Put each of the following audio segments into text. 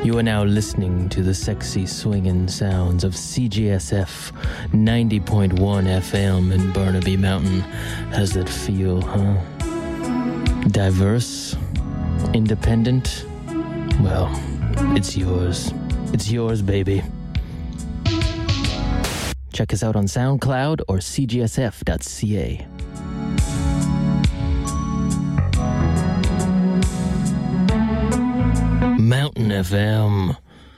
You are now listening to the sexy swinging sounds of CGSF 90.1 FM in Burnaby Mountain. How's that feel, huh? Diverse? Independent? Well, it's yours. It's yours, baby. Check us out on SoundCloud or cgsf.ca. Mountain FM.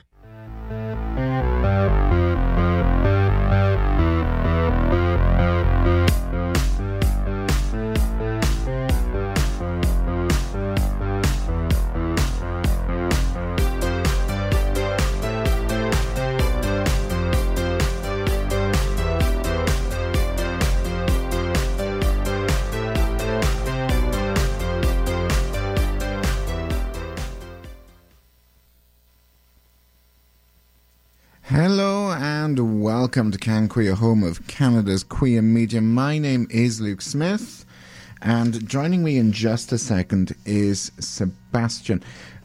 Hello and welcome to Can Queer, home of Canada's queer media. My name is Luke Smith, and joining me in just a second is Sebastian.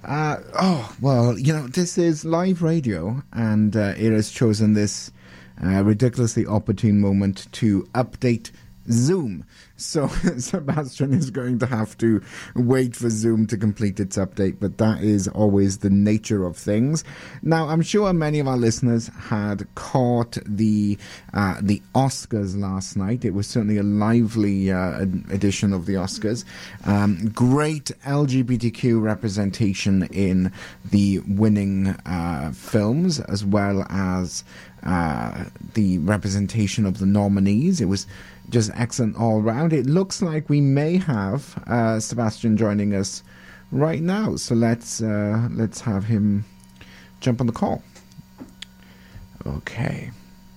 This is live radio, and it has chosen this ridiculously opportune moment to update Zoom. So Sebastian is going to have to wait for Zoom to complete its update, but that is always the nature of things. Now, I'm sure many of our listeners had caught the Oscars last night. It was certainly a lively edition of the Oscars. Great LGBTQ representation in the winning films, as well as the representation of the nominees. It was just excellent all round. It looks like we may have Sebastian joining us right now. So let's have him jump on the call. Okay.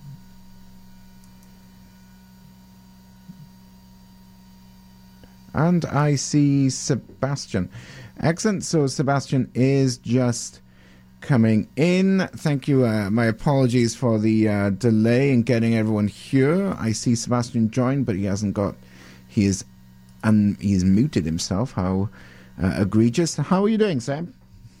And I see Sebastian. Excellent. So Sebastian is just coming in. Thank you. My apologies for the delay in getting everyone here. I see Sebastian joined, but he hasn't got. He's muted himself. How egregious! How are you doing, Sam?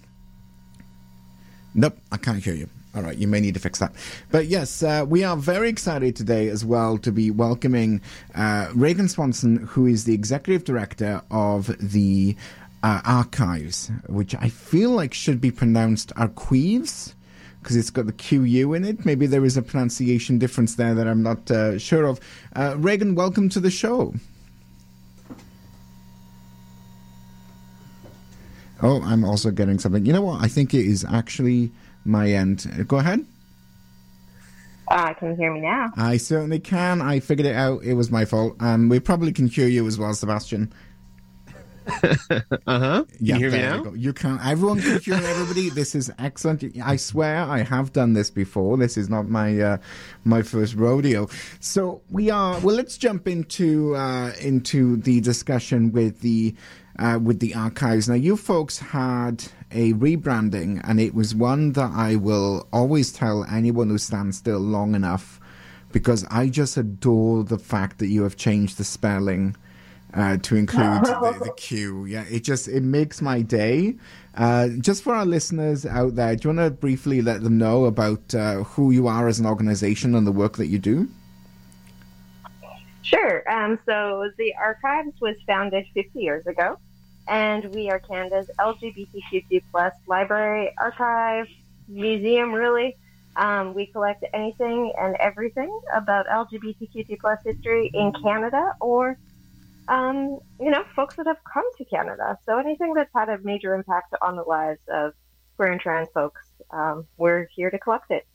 Nope, I can't hear you. All right, you may need to fix that. But yes, we are very excited today as well to be welcoming Reagan Swanson, who is the executive director of the Archives, which I feel like should be pronounced Archives, because it's got the QU in it. Maybe there is a pronunciation difference there that I'm not sure of. Reagan, welcome to the show. Oh, I'm also getting something. You know what? I think it is actually my end. Go ahead. Can you hear me now? I certainly can. I figured it out. It was my fault. We probably can hear you as well, Sebastian. Uh-huh. Yeah, you hear me now? You can. Everyone can hear everybody. This is excellent. I swear I have done this before. This is not my my first rodeo. So we are. Well, let's jump into the discussion with the Archives. Now, you folks had a rebranding, and it was one that I will always tell anyone who stands still long enough, because I just adore the fact that you have changed the spelling to include the Q. Yeah, it makes my day. Just for our listeners out there, do you want to briefly let them know about who you are as an organization and the work that you do? Sure. So the Archives was founded 50 years ago, and we are Canada's LGBTQ+ library, archive, museum, really. We collect anything and everything about LGBTQ+ history in Canada, or folks that have come to Canada. So anything that's had a major impact on the lives of queer and trans folks, we're here to collect it.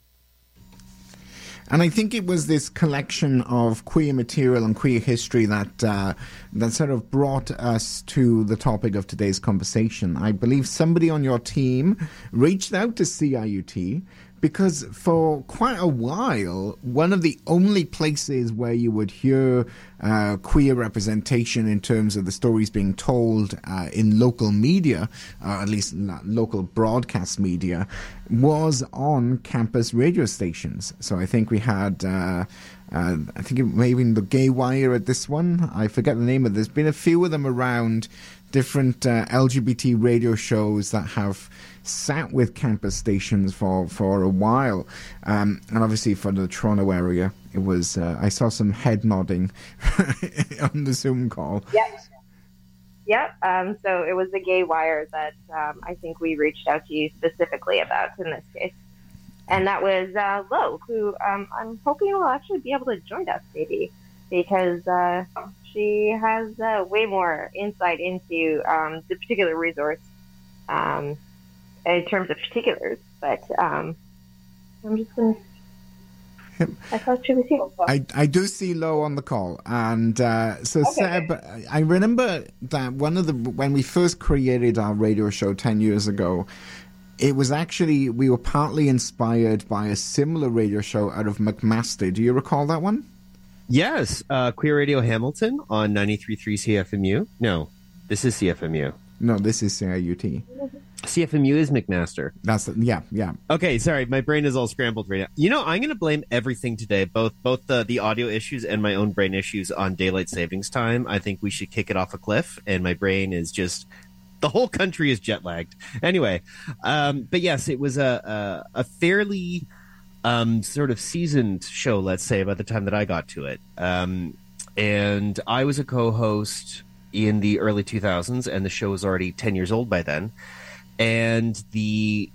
And I think it was this collection of queer material and queer history that sort of brought us to the topic of today's conversation. I believe somebody on your team reached out to CIUT because for quite a while, one of the only places where you would hear queer representation in terms of the stories being told in local media, or at least local broadcast media, was on campus radio stations. So I think we had, I think it may have been the Gay Wire at this one. I forget the name of it. There's been a few of them around different LGBT radio shows that have sat with campus stations for a while. And obviously for the Toronto area, it was, I saw some head nodding on the Zoom call. Yes. Yep. So it was the Gay Wire that I think we reached out to you specifically about in this case. And that was Lo, who I'm hoping will actually be able to join us, maybe, because she has way more insight into the particular resource in terms of particulars. But I'm just going to... I thought she was here. I do see Lo on the call, and so okay. Seb, I remember that when we first created our radio show 10 years ago, it was actually, we were partly inspired by a similar radio show out of McMaster. Do you recall that one? Yes, Queer Radio Hamilton on 93.3 CFMU. No, this is CFMU. No, this is CIUT. CFMU is McMaster. Yeah. Okay, sorry, my brain is all scrambled right now. You know, I'm going to blame everything today, both the audio issues and my own brain issues, on daylight savings time. I think we should kick it off a cliff, and my brain is just, the whole country is jet lagged. Anyway, but yes, it was a fairly sort of seasoned show, let's say, by the time that I got to it. And I was a co-host in the early 2000s, and the show was already 10 years old by then. And the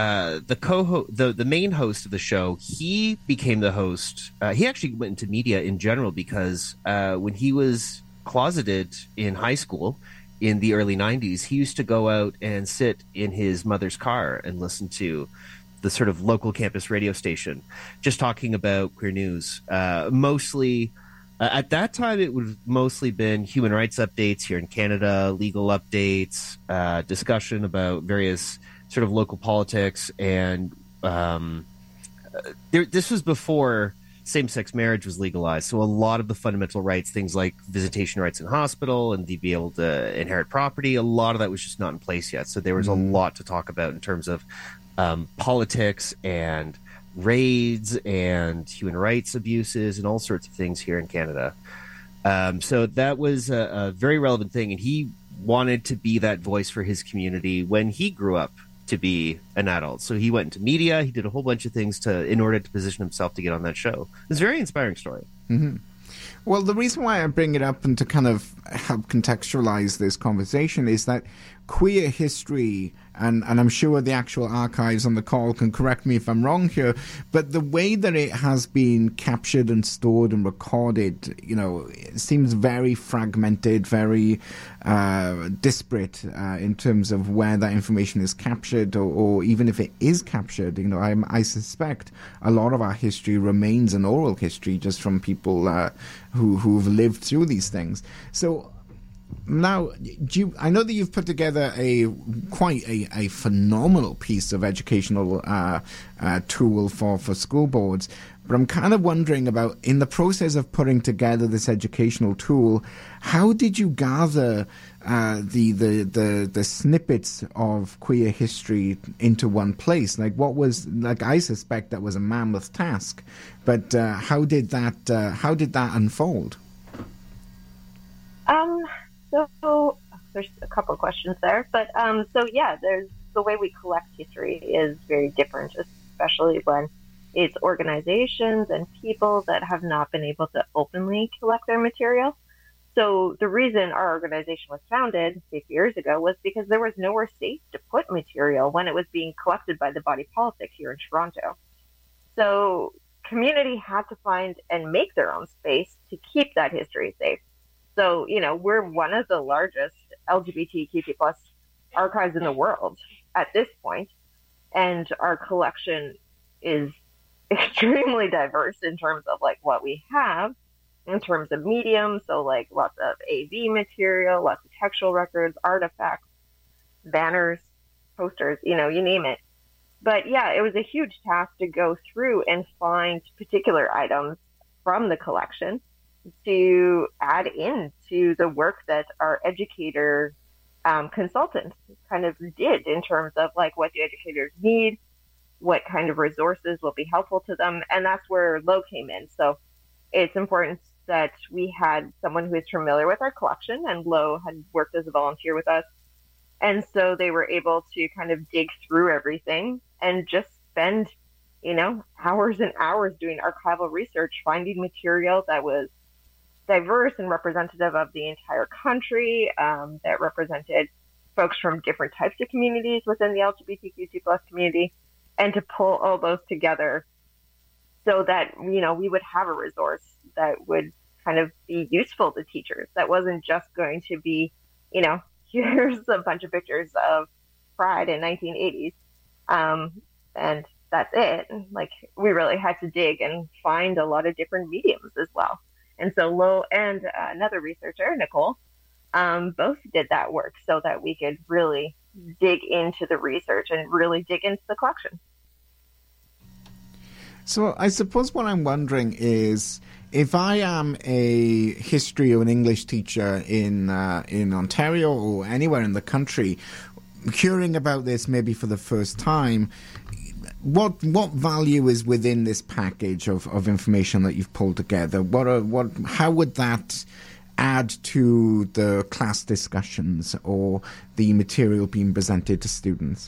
main host of the show, he became the host. He actually went into media in general because when he was closeted in high school in the early 90s, he used to go out and sit in his mother's car and listen to the sort of local campus radio station, just talking about queer news. Mostly, at that time, it would have mostly been human rights updates here in Canada, legal updates, discussion about various sort of local politics. And this was before same-sex marriage was legalized. So a lot of the fundamental rights, things like visitation rights in hospital and to be able to inherit property, a lot of that was just not in place yet. So there was a lot to talk about in terms of politics and raids and human rights abuses and all sorts of things here in Canada. So that was a very relevant thing, and he wanted to be that voice for his community when he grew up to be an adult. So he went into media, he did a whole bunch of things in order to position himself to get on that show. It's a very inspiring story. Mm-hmm. Well, the reason why I bring it up and to kind of help contextualize this conversation is that queer history, and I'm sure the actual archives on the call can correct me if I'm wrong here, but the way that it has been captured and stored and recorded, you know, it seems very fragmented, very disparate in terms of where that information is captured, or even if it is captured. You know, I suspect a lot of our history remains an oral history just from people who've lived through these things. So now, I know that you've put together quite a phenomenal piece of educational tool for school boards, but I'm kind of wondering about, in the process of putting together this educational tool, how did you gather the snippets of queer history into one place? Like, what was, like, I suspect that was a mammoth task, but how did that unfold? So there's a couple of questions there, but so yeah, there's the way we collect history is very different, especially when it's organizations and people that have not been able to openly collect their material. So the reason our organization was founded 50 years ago was because there was nowhere safe to put material when it was being collected by the body politic here in Toronto. So community had to find and make their own space to keep that history safe. So, you know, we're one of the largest LGBTQ+ archives in the world at this point, and our collection is extremely diverse in terms of like what we have, in terms of medium. So like lots of AV material, lots of textual records, artifacts, banners, posters, you know, you name it. But yeah, it was a huge task to go through and find particular items from the collection to add into the work that our educator consultants kind of did in terms of like what do educators need, what kind of resources will be helpful to them, and that's where Lo came in. So it's important that we had someone who was familiar with our collection, and Lo had worked as a volunteer with us. And so they were able to kind of dig through everything and just spend, hours and hours doing archival research, finding material that was diverse and representative of the entire country, that represented folks from different types of communities within the LGBTQ2+ community, and to pull all those together so that, we would have a resource that would kind of be useful to teachers. That wasn't just going to be, here's a bunch of pictures of Pride in 1980s, and that's it. Like, we really had to dig and find a lot of different mediums as well. And so Lo and another researcher, Nicole, both did that work so that we could really dig into the research and really dig into the collection. So I suppose what I'm wondering is, if I am a history or an English teacher in Ontario or anywhere in the country, hearing about this maybe for the first time, what value is within this package of information that you've pulled together? How would that add to the class discussions or the material being presented to students?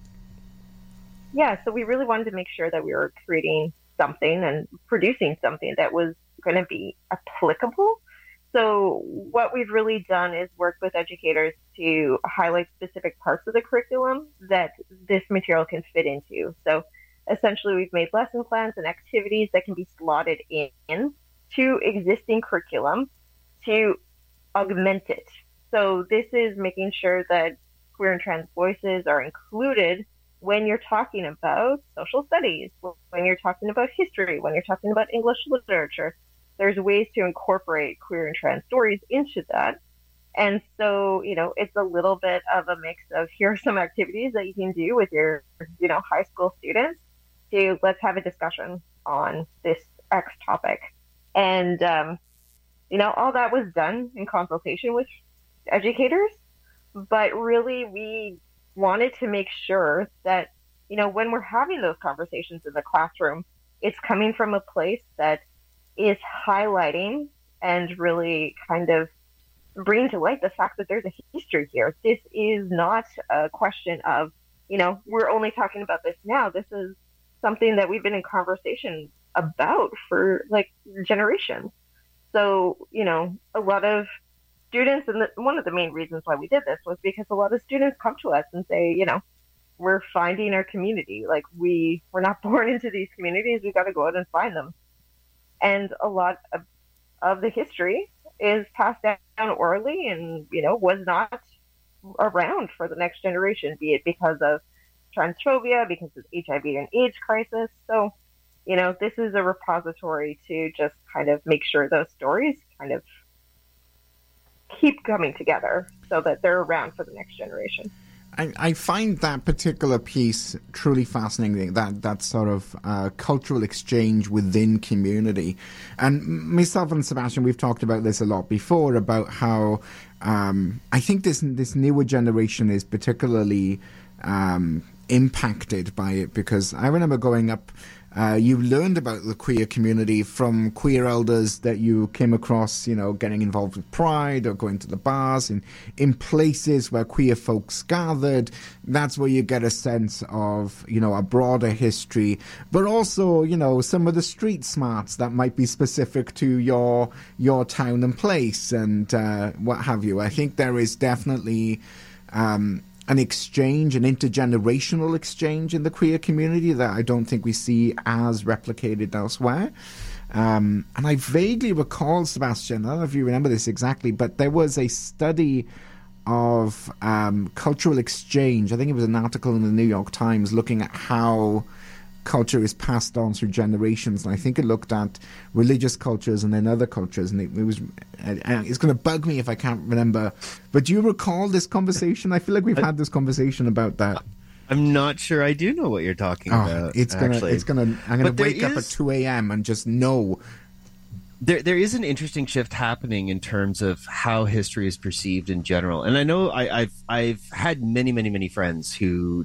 Yeah, so we really wanted to make sure that we were creating something and producing something that was going to be applicable. So what we've really done is work with educators to highlight specific parts of the curriculum that this material can fit into. So essentially, we've made lesson plans and activities that can be slotted in to existing curriculum to augment it. So this is making sure that queer and trans voices are included when you're talking about social studies, when you're talking about history, when you're talking about English literature. There's ways to incorporate queer and trans stories into that. And so, it's a little bit of a mix of, here are some activities that you can do with your, high school students to let's have a discussion on this X topic. And, all that was done in consultation with educators. But really, we wanted to make sure that, when we're having those conversations in the classroom, it's coming from a place that is highlighting and really kind of bringing to light the fact that there's a history here. This is not a question of, we're only talking about this now. This is something that we've been in conversation about for like generations. So, a lot of students, and one of the main reasons why we did this was because a lot of students come to us and say, we're finding our community. Like, we're not born into these communities. We got to go out and find them. And a lot of the history is passed down orally and, was not around for the next generation, be it because of transphobia, because of HIV and AIDS crisis. So, this is a repository to just kind of make sure those stories kind of keep coming together so that they're around for the next generation. I find that particular piece truly fascinating, that sort of cultural exchange within community. And myself and Sebastian, we've talked about this a lot before, about how I think this newer generation is particularly impacted by it, because I remember growing up, you learned about the queer community from queer elders that you came across, getting involved with Pride or going to the bars in places where queer folks gathered. That's where you get a sense of, a broader history, but also, some of the street smarts that might be specific to your town and place and what have you. I think there is definitely an exchange, an intergenerational exchange in the queer community that I don't think we see as replicated elsewhere. And I vaguely recall, Sebastian, I don't know if you remember this exactly, but there was a study of cultural exchange. I think it was an article in the New York Times looking at how culture is passed on through generations, and I think it looked at religious cultures and then other cultures, and it was it's going to bug me if I can't remember, but do you recall this conversation? I feel like we've had this conversation about that. I'm not sure I do know what you're talking about. I'm gonna wake up at 2 a.m. and just know. There is an interesting shift happening in terms of how history is perceived in general, and I know I've had many friends who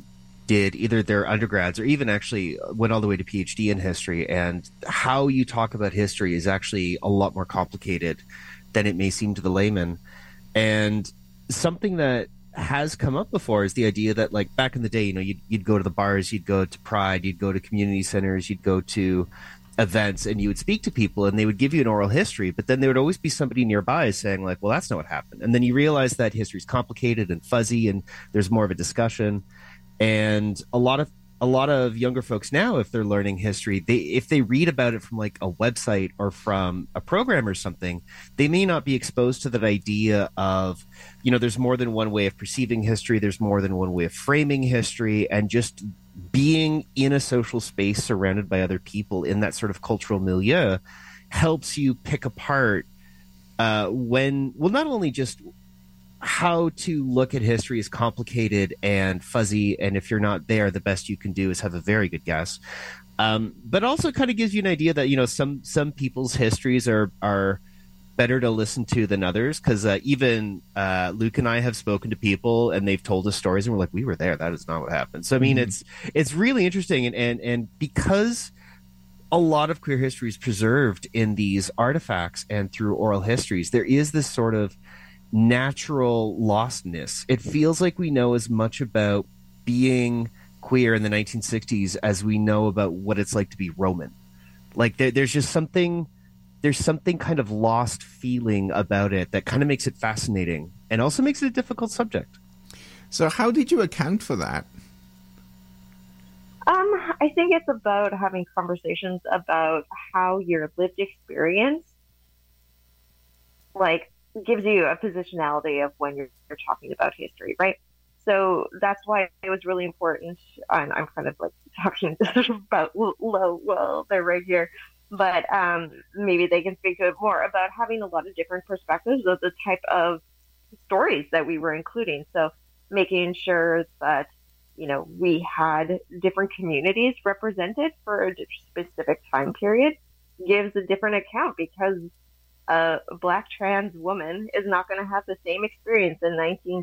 did either their undergrads or even actually went all the way to PhD in history. And how you talk about history is actually a lot more complicated than it may seem to the layman. And something that has come up before is the idea that, like, back in the day, you'd go to the bars, you'd go to Pride, you'd go to community centers, you'd go to events, and you would speak to people and they would give you an oral history, but then there would always be somebody nearby saying, like, well, that's not what happened. And then you realize that history is complicated and fuzzy and there's more of a discussion. And a lot of younger folks now, if they're learning history, if they read about it from like a website or from a program or something, they may not be exposed to that idea of, there's more than one way of perceiving history. There's more than one way of framing history, and just being in a social space surrounded by other people in that sort of cultural milieu helps you pick apart not only just how to look at history is complicated and fuzzy, and if you're not there, the best you can do is have a very good guess. But also kind of gives you an idea that, some people's histories are better to listen to than others, because even Luke and I have spoken to people and they've told us stories and we're like, we were there. That is not what happened. So, I mean, it's really interesting. And because a lot of queer history is preserved in these artifacts and through oral histories, there is this sort of natural lostness. It feels like we know as much about being queer in the 1960s as we know about what it's like to be Roman. Like there's something kind of lost feeling about it that kind of makes it fascinating and also makes it a difficult subject. So how did you account for that? I think it's about having conversations about how your lived experience, like, gives you a positionality of when you're talking about history, right? So that's why it was really important. I'm kind of like talking about low, well, they're right here, but maybe they can speak to it more about having a lot of different perspectives of the type of stories that we were including. So making sure that, we had different communities represented for a specific time period gives a different account, because a Black trans woman is not going to have the same experience in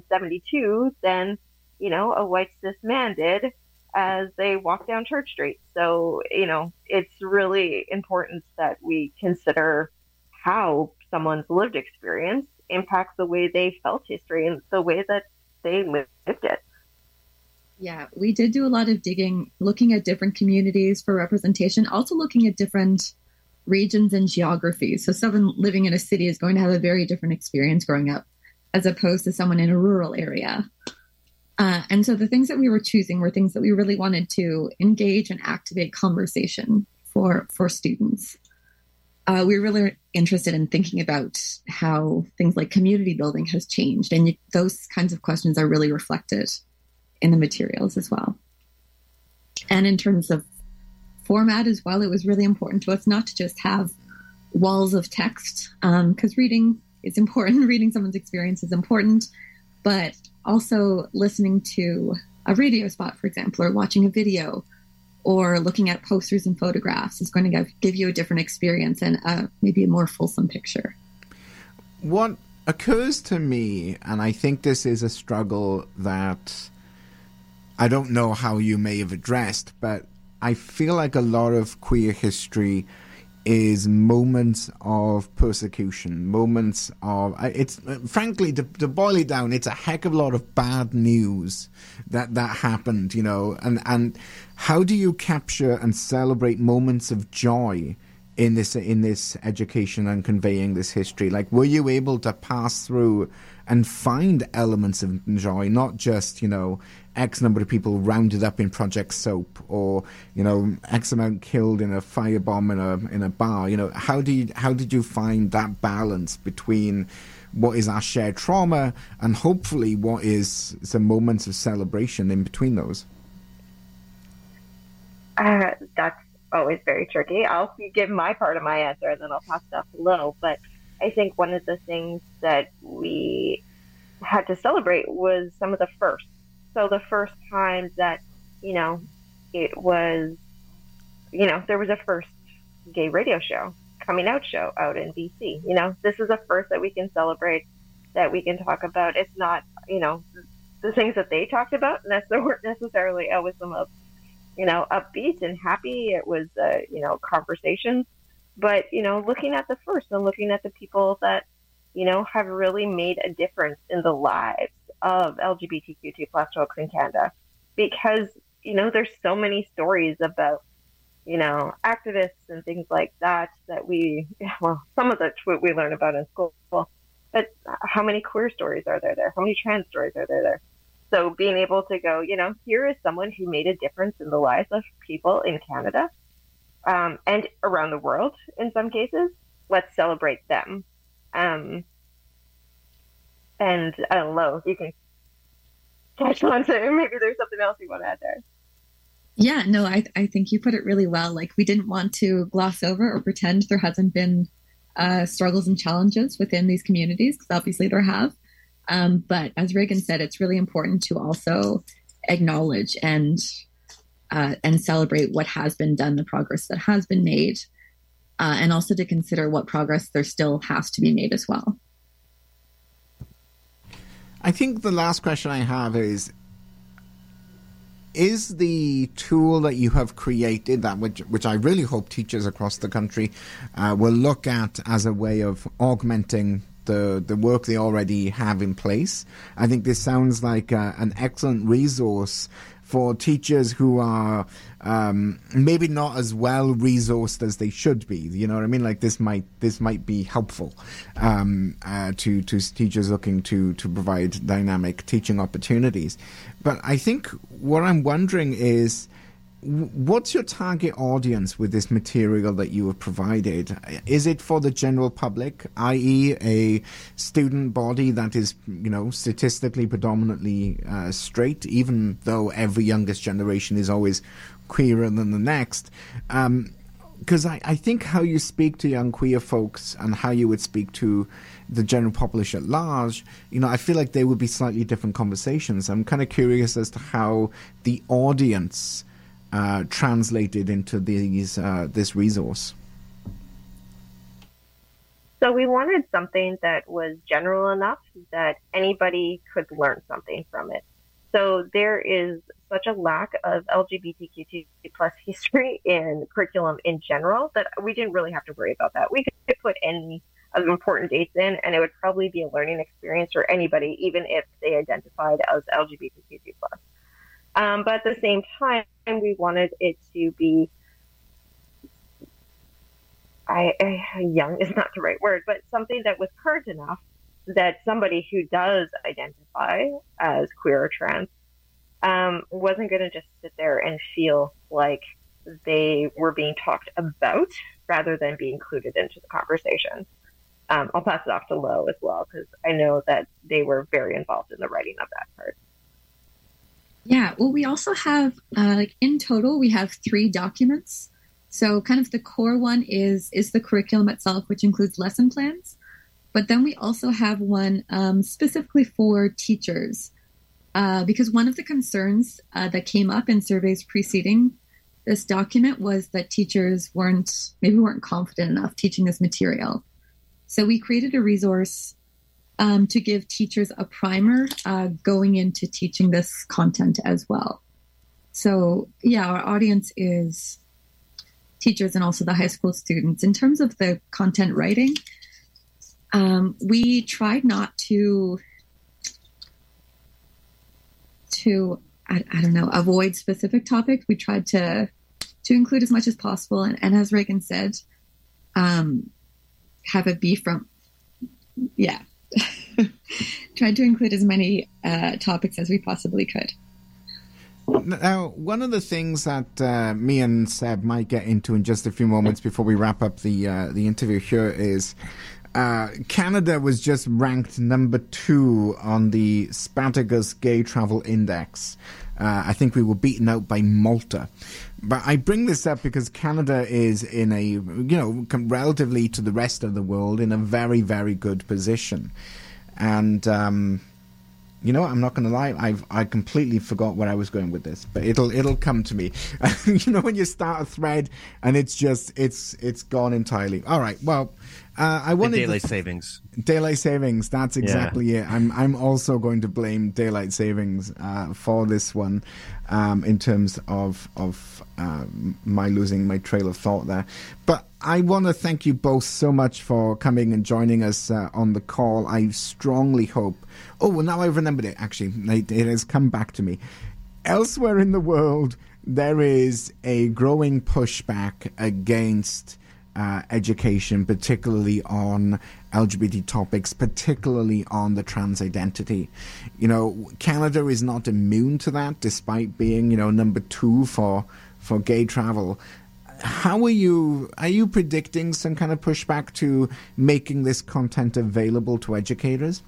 1972 than, a white cis man did as they walk down Church Street. So, it's really important that we consider how someone's lived experience impacts the way they felt history and the way that they lived it. Yeah, we did do a lot of digging, looking at different communities for representation, also looking at different regions and geographies. So someone living in a city is going to have a very different experience growing up as opposed to someone in a rural area. And so the things that we were choosing were things that we really wanted to engage and activate conversation for students. We were really interested in thinking about how things like community building has changed. And those kinds of questions are really reflected in the materials as well. And in terms of format as well, it was really important to us not to just have walls of text, because reading is important. Reading someone's experience is important, but also listening to a radio spot, for example, or watching a video or looking at posters and photographs is going to give you a different experience and maybe a more fulsome picture. What occurs to me, and I think this is a struggle that I don't know how you may have addressed, but I feel like a lot of queer history is moments of persecution, moments of, it's frankly, to boil it down, it's a heck of a lot of bad news that happened, and how do you capture and celebrate moments of joy in this education and conveying this history? Like, were you able to pass through and find elements of joy, not just, X number of people rounded up in Project Soap, or, X amount killed in a firebomb in a bar? How did you find that balance between what is our shared trauma and hopefully what is some moments of celebration in between those? That's always very tricky. I'll give my part of my answer and then I'll pass it off to Lo. But I think one of the things that we had to celebrate was some of the firsts. So the first time that, it was, there was a first gay radio show, coming out show out in BC. This is a first that we can celebrate, that we can talk about. It's not, the things that they talked about weren't necessarily always the most, upbeat and happy. It was, conversations. But, looking at the first and looking at the people that, have really made a difference in the lives of LGBTQ2 plus folks in Canada. Because, there's so many stories about, activists and things like that some of that's what we learn about in school. But how many queer stories are there? How many trans stories are there? So being able to go, here is someone who made a difference in the lives of people in Canada and around the world in some cases. Let's celebrate them. And I don't know, you can touch on to maybe there's something else you want to add there. Yeah, no, I think you put it really well. Like, we didn't want to gloss over or pretend there hasn't been struggles and challenges within these communities, because obviously there have. But as Reagan said, it's really important to also acknowledge and celebrate what has been done, the progress that has been made, and also to consider what progress there still has to be made as well. I think the last question I have is the tool that you have created, that which I really hope teachers across the country will look at as a way of augmenting the work they already have in place. I think this sounds like an excellent resource for teachers who are maybe not as well resourced as they should be. You know what I mean? Like, this might be helpful to teachers looking to provide dynamic teaching opportunities. But I think what I'm wondering is, what's your target audience with this material that you have provided? Is it for the general public, i.e. a student body that is, statistically predominantly straight, even though every youngest generation is always queerer than the next? Because I think how you speak to young queer folks and how you would speak to the general populace at large, I feel like they would be slightly different conversations. I'm kind of curious as to how the audience translated into this resource. So we wanted something that was general enough that anybody could learn something from it. So there is such a lack of LGBTQ2 plus history in curriculum in general that we didn't really have to worry about that. We could put any of the important dates in, and it would probably be a learning experience for anybody, even if they identified as LGBTQ2 plus. But at the same time, we wanted it to be, young is not the right word, but something that was current enough that somebody who does identify as queer or trans wasn't going to just sit there and feel like they were being talked about rather than be included into the conversation. I'll pass it off to Lo as well, because I know that they were very involved in the writing of that part. Yeah, well, we also have, in total, we have 3 documents. So kind of the core one is the curriculum itself, which includes lesson plans. But then we also have one specifically for teachers, because one of the concerns that came up in surveys preceding this document was that teachers weren't confident enough teaching this material. So we created a resource to give teachers a primer going into teaching this content as well. So yeah, our audience is teachers and also the high school students. In terms of the content writing, we tried not to avoid specific topics. We tried to include as much as possible. And as Reagan said, have it be from, tried to include as many topics as we possibly could. Now, one of the things that me and Seb might get into in just a few moments before we wrap up the interview here is Canada was just ranked number 2 on the Spartacus Gay Travel Index. I think we were beaten out by Malta. But I bring this up because Canada is in a, relatively to the rest of the world, in a very, very good position. And You know, I'm not going to lie. I completely forgot where I was going with this, but it'll come to me. You know, when you start a thread and it's gone entirely. All right. Well, I wanted daylight savings. Daylight savings. That's exactly it. I'm also going to blame daylight savings for this one, in terms of my losing my trail of thought there. But I want to thank you both so much for coming and joining us on the call. I strongly hope. Oh, well, now I've remembered it, actually. It has come back to me. Elsewhere in the world, there is a growing pushback against education, particularly on LGBT topics, particularly on the trans identity. You know, Canada is not immune to that, despite being, you know, number 2 for gay travel. How are you predicting some kind of pushback to making this content available to educators?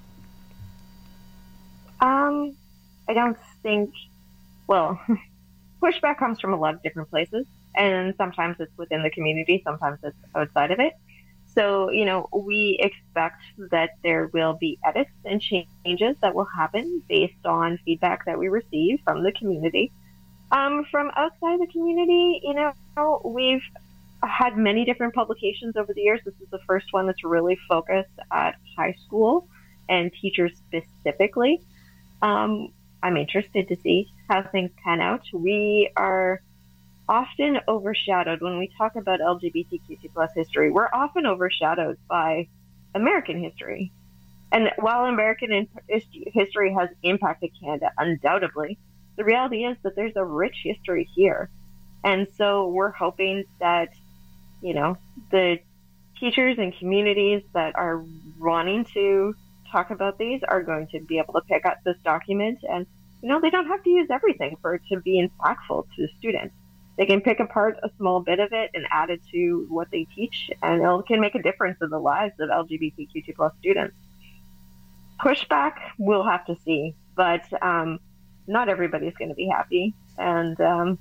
I don't think, well, pushback comes from a lot of different places, and sometimes it's within the community, sometimes it's outside of it. So, you know, we expect that there will be edits and changes that will happen based on feedback that we receive from the community. From outside the community, you know, we've had many different publications over the years. This is the first one that's really focused at high school and teachers specifically. I'm interested to see how things pan out. We are often overshadowed when we talk about LGBTQ+ history. We're often overshadowed by American history. And while American history has impacted Canada, undoubtedly, the reality is that there's a rich history here. And so we're hoping that, you know, the teachers and communities that are wanting to talk about these are going to be able to pick up this document. And, you know, they don't have to use everything for it to be impactful to students. They can pick apart a small bit of it and add it to what they teach, and it can make a difference in the lives of LGBTQ+ students. Pushback, we'll have to see, but not everybody's going to be happy. And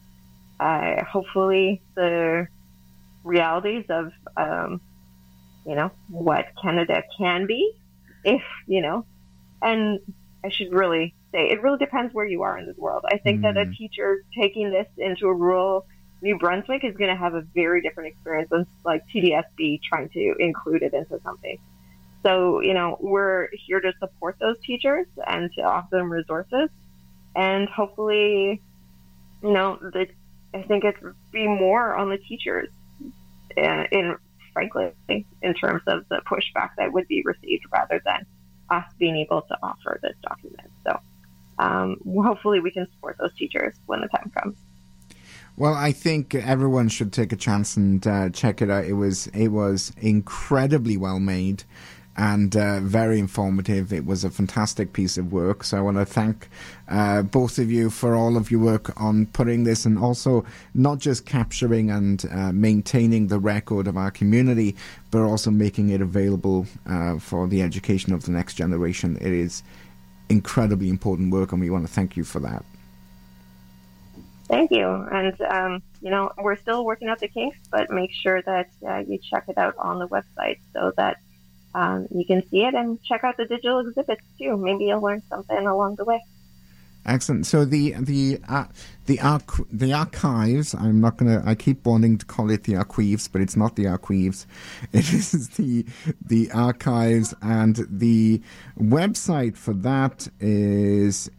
hopefully the realities of, you know, what Canada can be, if, you know, and I should really say it really depends where you are in this world. I think that a teacher taking this into a rural New Brunswick is going to have a very different experience than like TDSB trying to include it into something. So, you know, we're here to support those teachers and to offer them resources. And hopefully, you know, I think it would be more on the teachers frankly, in terms of the pushback that would be received rather than us being able to offer this document. So hopefully we can support those teachers when the time comes. Well, I think everyone should take a chance and check it out. It was incredibly well made and very informative. It was a fantastic piece of work. So I want to thank both of you for all of your work on putting this, and also not just capturing and maintaining the record of our community, but also making it available for the education of the next generation. It is incredibly important work, and we want to thank you for that. Thank you. And, you know, we're still working out the kinks, but make sure that you check it out on the website so that you can see it, and check out the digital exhibits too. Maybe you'll learn something along the way. Excellent. So the archives. I'm not gonna. I keep wanting to call it the archives, but it's not the archives. It is the archives, and the website for that is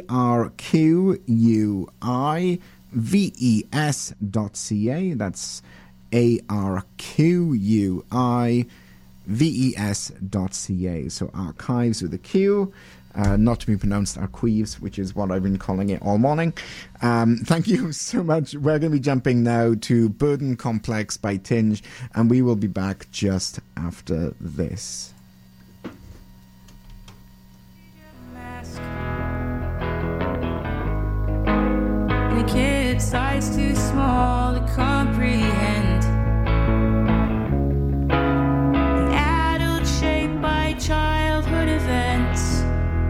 arquives.ca. That's arquives.ca. So archives with a Q, not to be pronounced archives, which is what I've been calling it all morning. Thank you so much. We're going to be jumping now to Burden Complex by Tinge, and we will be back just after this. The kid's size too small to comprehend. An adult shaped by childhood events.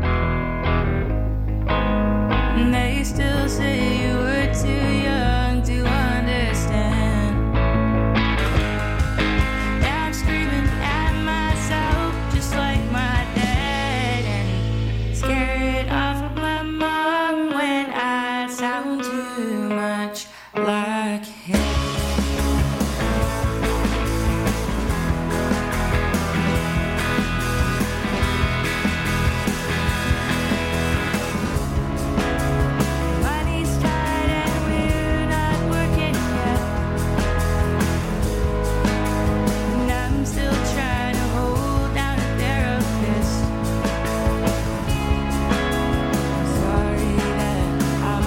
And they still say you were too young to understand. Now I'm screaming at myself just like my dad, and scared Like